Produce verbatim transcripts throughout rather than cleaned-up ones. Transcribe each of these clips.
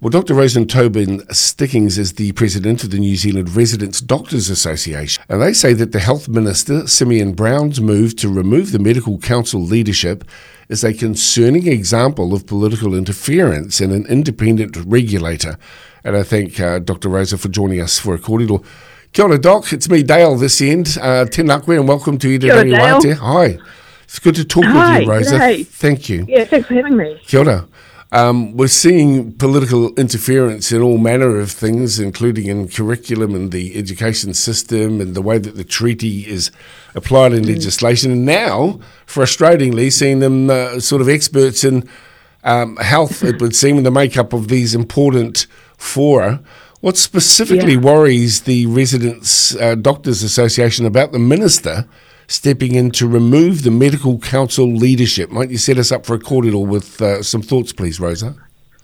Well, Doctor Rosen Tobin Stickings is the president of the New Zealand Residents Doctors Association, and they say that the Health Minister, Simeon Brown's move to remove the Medical Council leadership is a concerning example of political interference in an independent regulator. And I thank uh, Doctor Rosa for joining us for a kōrero. Kia ora, Doc. It's me, Dale, this end. Uh, tēnā koe and welcome to Ida Rangi Waitea. Hi. It's good to talk Hi, with you, Rosa. G'day. Thank you. Yeah, thanks for having me. Kia ora. Um, we're seeing political interference in all manner of things, including in curriculum and the education system and the way that the treaty is applied in mm. legislation. And now, frustratingly, seeing them uh, sort of experts in um, health, it would seem, in the makeup of these important fora. What specifically yeah. worries the Residents uh, Doctors Association about the Minister stepping in to remove the Medical Council leadership? Might you set us up for a kōrero with uh, some thoughts, please, Rosa?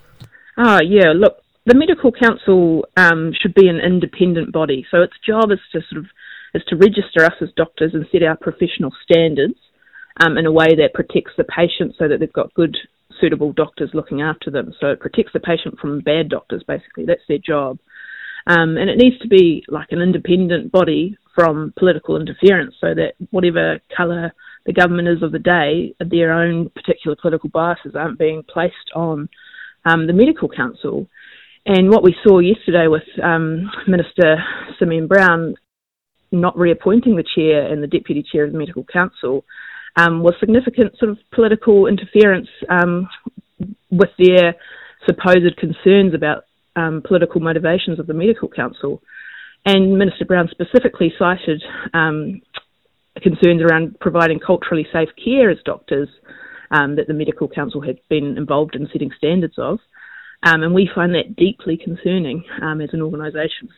Oh, yeah. Look, the Medical Council um, should be an independent body. So its job is to sort of is to register us as doctors and set our professional standards um, in a way that protects the patient so that they've got good, suitable doctors looking after them. So it protects the patient from bad doctors, basically. That's their job. Um, and it needs to be like an independent body from political interference so that whatever colour the government is of the day, their own particular political biases aren't being placed on um, the Medical Council. And what we saw yesterday with um, Minister Simeon Brown not reappointing the chair and the deputy chair of the Medical Council um, was significant sort of political interference um, with their supposed concerns about um, political motivations of the Medical Council. And Minister Brown specifically cited um, concerns around providing culturally safe care as doctors um, that the Medical Council had been involved in setting standards of. Um, and we find that deeply concerning um, as an organisation.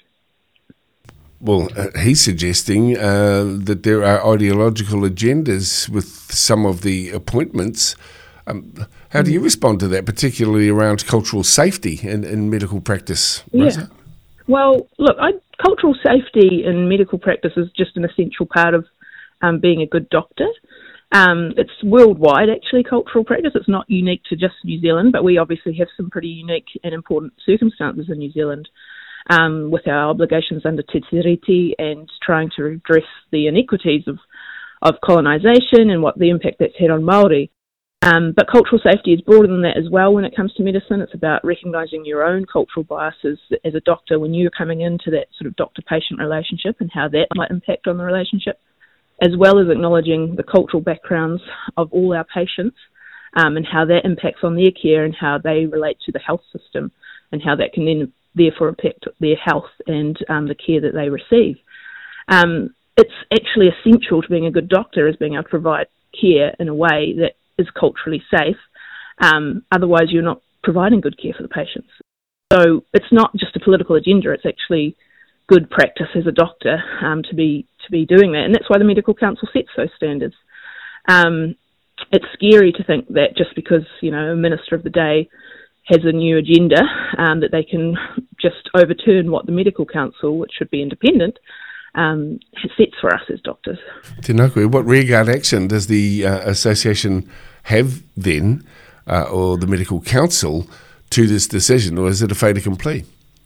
Well, uh, he's suggesting uh, that there are ideological agendas with some of the appointments. Um, how do you respond to that, particularly around cultural safety in, in medical practice, Rosa? Yeah. Well, look, I, cultural safety in medical practice is just an essential part of um, being a good doctor. Um, it's worldwide, actually, cultural practice. It's not unique to just New Zealand, but we obviously have some pretty unique and important circumstances in New Zealand um, with our obligations under Te Tiriti and trying to address the inequities of, of colonisation and what the impact that's had on Māori. Um, but cultural safety is broader than that as well when it comes to medicine. It's about recognising your own cultural biases as a doctor when you're coming into that sort of doctor-patient relationship and how that might impact on the relationship, as well as acknowledging the cultural backgrounds of all our patients um, and how that impacts on their care and how they relate to the health system and how that can then therefore impact their health and um, the care that they receive. Um, it's actually essential to being a good doctor is being able to provide care in a way that is culturally safe. Um, otherwise, you're not providing good care for the patients. So it's not just a political agenda. It's actually good practice as a doctor um, to be to be doing that, and that's why the Medical Council sets those standards. Um, it's scary to think that just because you know a minister of the day has a new agenda, um, that they can just overturn what the Medical Council, which should be independent, um, sets for us as doctors. Tēnā koe, what rearguard action does the uh, association have then, uh, or the Medical Council, to this decision, or is it a fait accompli?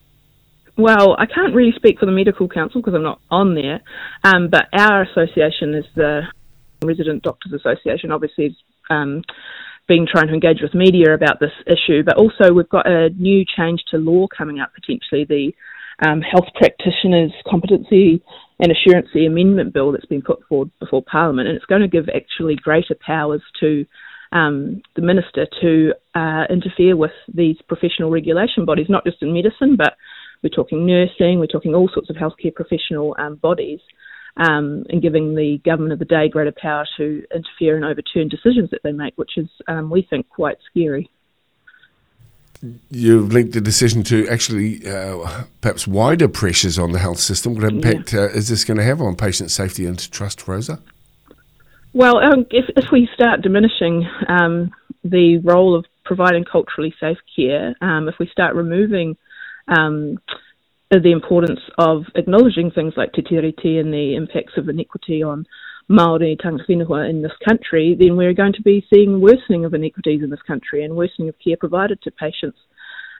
Well, I can't really speak for the Medical Council because I'm not on there, um, but our association is the Resident Doctors Association, obviously has um, been trying to engage with media about this issue, but also we've got a new change to law coming up potentially, the um, Health Practitioners Competency and Assurance Amendment Bill that's been put forward before Parliament, and it's going to give actually greater powers to um, the Minister to uh, interfere with these professional regulation bodies, not just in medicine, but we're talking nursing, we're talking all sorts of healthcare professional um, bodies, um, and giving the government of the day greater power to interfere and overturn decisions that they make, which is, um, we think, quite scary. You've linked the decision to actually uh, perhaps wider pressures on the health system. What impact yeah. uh, is this going to have on patient safety and trust, Rosa? Well, um, if, if we start diminishing um, the role of providing culturally safe care, um, if we start removing um, the importance of acknowledging things like te tiriti and the impacts of inequity on Māori tangata whenua in this country, then we're going to be seeing worsening of inequities in this country and worsening of care provided to patients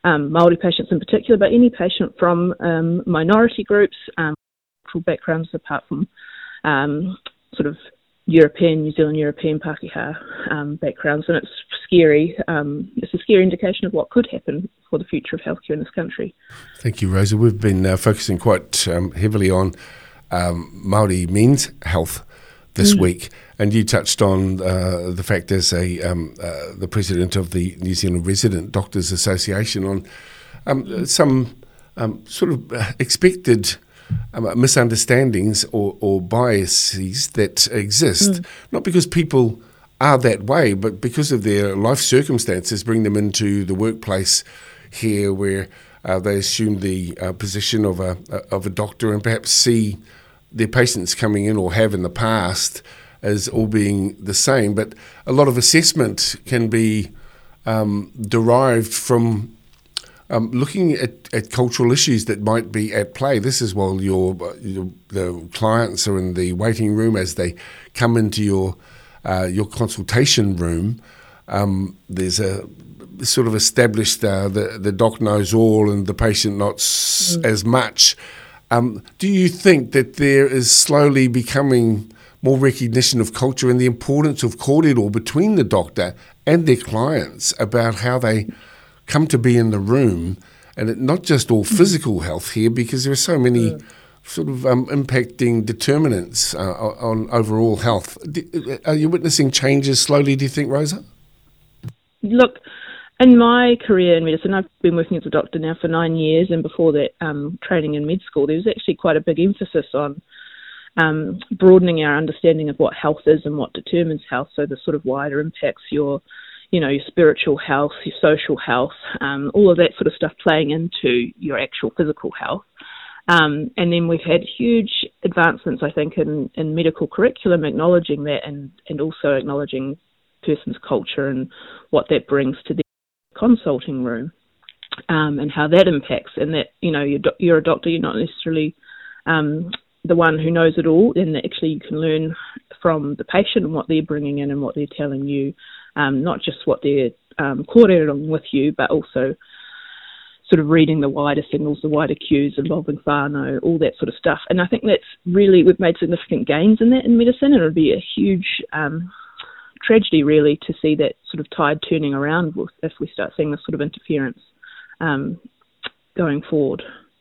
um, Māori patients in particular, but any patient from um, minority groups, um, cultural backgrounds apart from um, sort of European, New Zealand European Pākehā um, backgrounds, and it's scary. Um, it's a scary indication of what could happen for the future of healthcare in this country. Thank you, Rosa. We've been uh, focusing quite um, heavily on um, Māori men's health this mm. week, and you touched on uh, the fact as a um, uh, the president of the New Zealand Resident Doctors Association on um, some um, sort of expected Um, misunderstandings or, or biases that exist, mm. not because people are that way, but because of their life circumstances bring them into the workplace here where uh, they assume the uh, position of a, of a doctor and perhaps see their patients coming in or have in the past as all being the same. But a lot of assessment can be um, derived from Um, looking at, at cultural issues that might be at play. This is while your, your the clients are in the waiting room as they come into your uh, your consultation room. Um, there's a sort of established uh, the the doc knows all and the patient not s- mm. as much. Um, do you think that there is slowly becoming more recognition of culture and the importance of corridor between the doctor and their clients about how they come to be in the room, and it, not just all physical health here, because there are so many yeah. sort of um, impacting determinants uh, on overall health. Do, are you witnessing changes slowly, do you think, Rosa? Look, in my career in medicine, I've been working as a doctor now for nine years, and before that, um, training in med school, there was actually quite a big emphasis on um, broadening our understanding of what health is and what determines health, so the sort of wider impacts your you know, your spiritual health, your social health, um, all of that sort of stuff playing into your actual physical health. Um, and then we've had huge advancements, I think, in, in medical curriculum, acknowledging that and, and also acknowledging person's culture and what that brings to the consulting room um, and how that impacts. And that, you know, you're, do- you're a doctor, you're not necessarily um, the one who knows it all, and that actually you can learn from the patient and what they're bringing in and what they're telling you. Um, not just what they're um, coordinating with you, but also sort of reading the wider signals, the wider cues involving whānau, all that sort of stuff. And I think that's really, we've made significant gains in that in medicine, and it would be a huge um, tragedy really to see that sort of tide turning around if we start seeing this sort of interference um, going forward.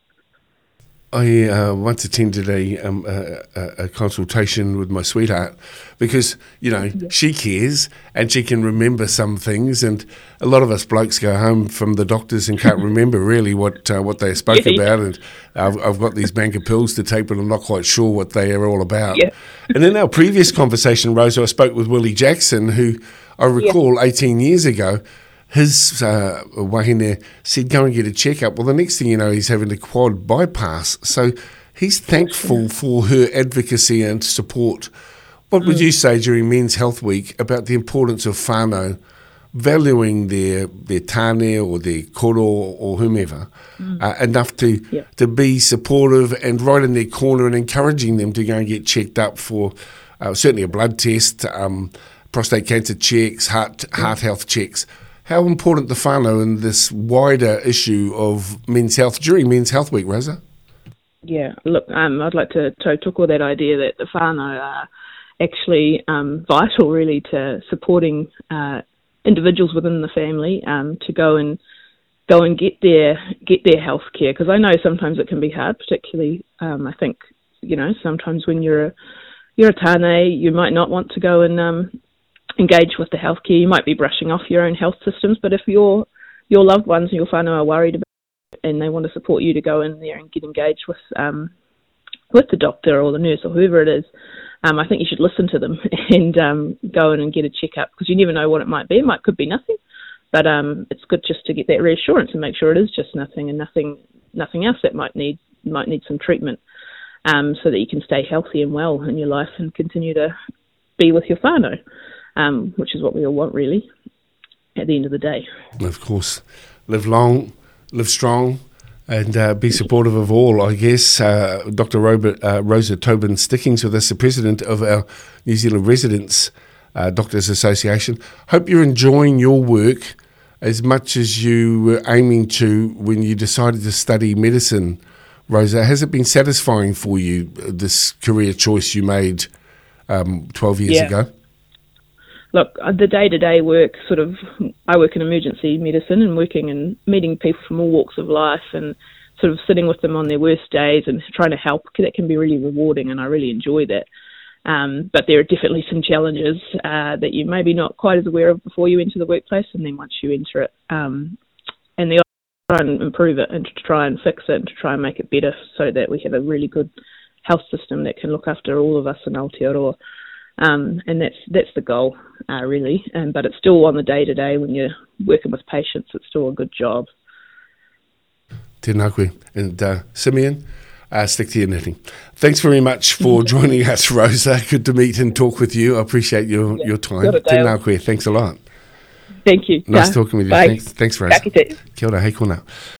I uh, once attended a, um, a a consultation with my sweetheart because, you know, yeah. she cares and she can remember some things, and a lot of us blokes go home from the doctors and can't remember really what uh, what they spoke yeah. about, and I've, I've got these bank of pills to take but I'm not quite sure what they are all about. Yeah. And in our previous conversation, Rosa, I spoke with Willie Jackson, who I recall yeah. eighteen years ago, his uh, wahine said, go and get a checkup. Well, the next thing you know, he's having a quad bypass. So he's thankful for her advocacy and support. What mm. would you say during Men's Health Week about the importance of whānau valuing their their tāne or their koro or whomever mm. uh, enough to yeah. to be supportive and right in their corner and encouraging them to go and get checked up for uh, certainly a blood test, um, prostate cancer checks, heart, yeah. heart health checks? How important the whānau in this wider issue of men's health during Men's Health Week, Rosa? Yeah, look, um, I'd like to tautoko that idea that the whānau are actually um, vital really to supporting uh, individuals within the family um, to go and go and get their get their health care, because I know sometimes it can be hard, particularly um, I think, you know, sometimes when you're a, you're a tāne, you might not want to go and um, engage with the healthcare. You might be brushing off your own health systems, but if your your loved ones and your whānau are worried about it and they want to support you to go in there and get engaged with um, with the doctor or the nurse or whoever it is, um, I think you should listen to them and um, go in and get a checkup, because you never know what it might be. It might could be nothing, but um, it's good just to get that reassurance and make sure it is just nothing and nothing nothing else that might need might need some treatment, um, so that you can stay healthy and well in your life and continue to be with your whānau. Um, which is what we all want, really, at the end of the day. Of course. Live long, live strong, and uh, be supportive of all, I guess. Uh, Doctor Robert, uh, Rosa Tobin-Stickings with us, the president of our New Zealand Residents uh, Doctors Association. Hope you're enjoying your work as much as you were aiming to when you decided to study medicine, Rosa, has it been satisfying for you, this career choice you made um, twelve years yeah. ago? Look, the day-to-day work, sort of, I work in emergency medicine and working and meeting people from all walks of life and sort of sitting with them on their worst days and trying to help, that can be really rewarding, and I really enjoy that. Um, but there are definitely some challenges uh, that you maybe not quite as aware of before you enter the workplace, and then once you enter it, um, and the try and improve it and to try and fix it and to try and make it better so that we have a really good health system that can look after all of us in Aotearoa. Um, and that's that's the goal, uh, really. Um, but it's still on the day-to-day when you're working with patients, it's still a good job. Tēnā koe. And uh, Simeon, uh, stick to your knitting. Thanks very much for joining us, Rosa. Good to meet and talk with you. I appreciate your, yeah, your time. Tēnā koe. Thanks a lot. Thank you. Nice yeah. talking with you. Bye. Thanks, thanks Rosa. Kia ora, hei kona.